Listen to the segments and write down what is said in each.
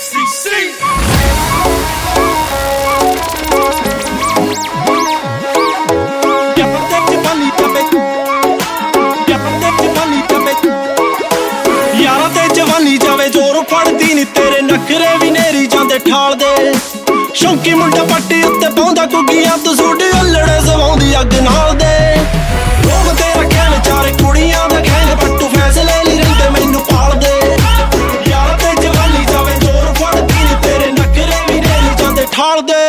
यारां ते जवानी जावे जोर फड़दी नी तेरे नखरे भी नेरी जांदे ठाल दे शौंकी मुंडा पट्टी उत्ते पाउंदा कुग्गियां तू सूट अल्लड़े सवाउंदी अग नाल दे लोग तेरा कहण चारे कुड़ियां दा खैंग पट्टू फैसले ली रहिंदे मैनू पाल दे यारां ते जवानी जावे जोर फड़दी नी तेरे नखरे भी नेरी जांदे ठाल दे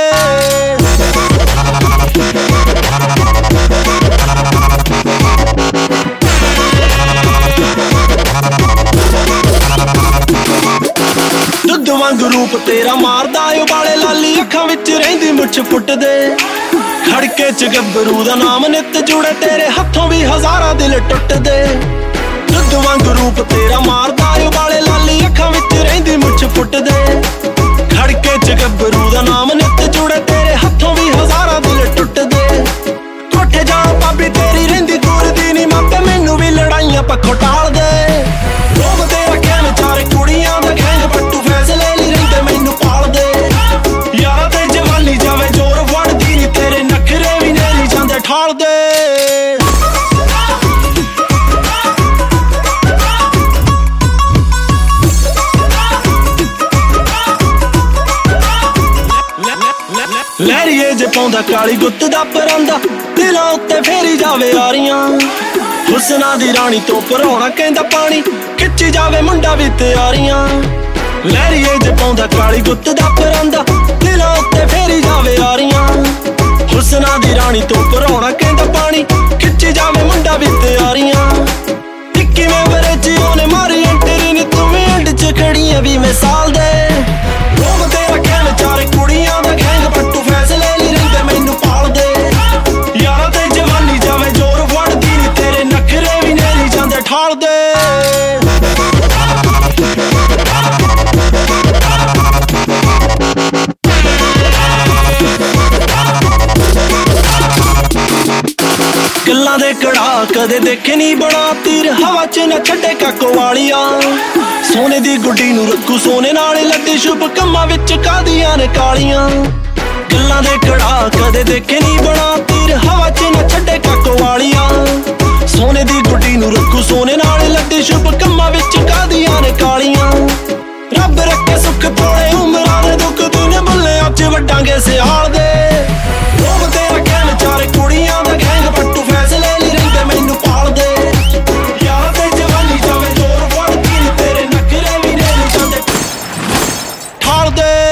वांग रूप तेरा मारदा उबाले लाली अखां विच रहिंदी मुछ फुटदे खड़के च गब्बरू दा नाम नित जुड़े तेरे हत्थों भी हजारां दिल टुटदे दुध वांग रूप तेरा मारदा उबाले लाली अखां विच रहिंदी मुछ फुटदे खड़के च गब्बरू दा नाम नित जुड़े तेरे हत्थों भी हजारां दिल टुटदे कोठे जा भाभी तेरी रहिंदी दूर दी नी मापे मैनू भी लड़ाइयां पक्खों टाल दे लोग तेरा कहण चारे कुड़ियां दा खैंग पट्टू फैसले मैनू पाल दे यारां ते जवानी जावे जोर वड़दी नी तेरे नखरे भी नेरी जांदे ठाल दे लहरिए जे पाउंदा काली गुत्त दा परांदा दिलां उत्ते फेरी जावे यारियां हुस्ना दी रानी तो भरौणा कहंदा पानी खिच्ची जावे मुंडा भी तैयारियां लहरिए जे पाउंदा काली गुत्त दा परांदा दिलां उत्ते फेरी जावे यारियां हुस्ना दी रानी तो भरौणा कहंदा पानी खिच्ची जावे मुंडा भी तैयारियां टिक्की में बरेची ओने मारी एंटरी नी तू भी एंड च खड़ी है भी मिसाल दे लोग तेरा कहण चारे कुड़ियां दा खैंग पट्टू फैसले ली रहिंदे मैनू पाल दे यारां ते जवानी जावे जोर वड़दी नी तेरे नखरे भी नेरी जांदे ठाल दे गल्लां दे कड़ा कदे देखे नी बड़ा तीर हवा च न छड्डे काको वालिया सोने दी गुड्डी नू रखू सोने नाल लद्दी शुभ कम्मां विच कादियां ने कालियां गल्लां दे कड़ा कदे देखे नी बड़ा तीर हवा च न छड्डे काको वालिया सोने दी गुड्डी नू रखू सोने नाल लद्दी शुभ कम्मां विच कादियां ने कालियां रब रखे सुख थोड़े उमरां दे दुख तूने बुल्ले अज वड्डांगे सियाल दे लोग तेरा कहण चारे कुड़ियां दा खैंग पट्टू फैसले ली रहिंदे मैनू पाल दे यारां ते जवानी जावे जोर वड़दी नी तेरे नखरे भी नेरी जांदे ठाल दे